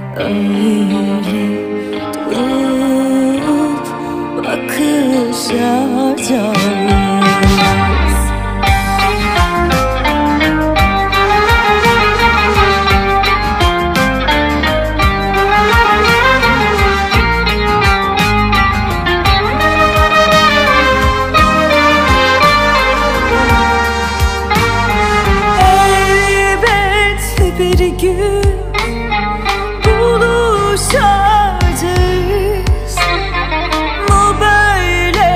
öyle durup bakışacağız. Elbet bir gün buluşacağız. Bu böyle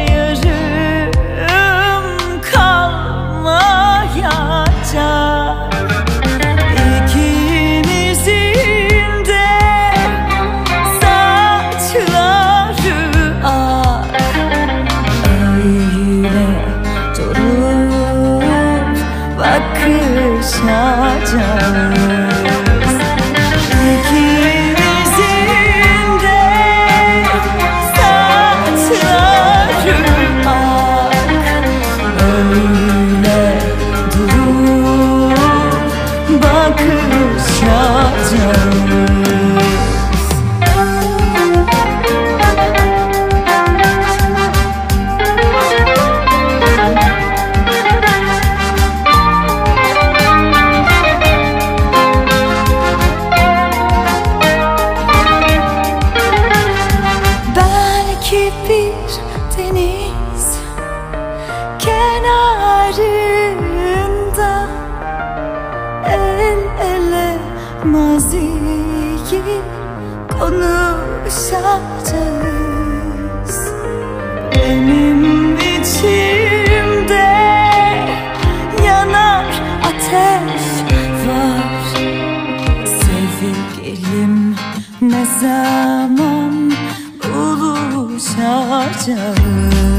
yarım kalmayacak. İkimizin de saçları ak. Öyle durup bakışacağız. Belki bir deniz kenarında el ele maziyi konuşacağız. Benim içimde yanar ateş var. Sevgilim, ne zaman buluşacağız?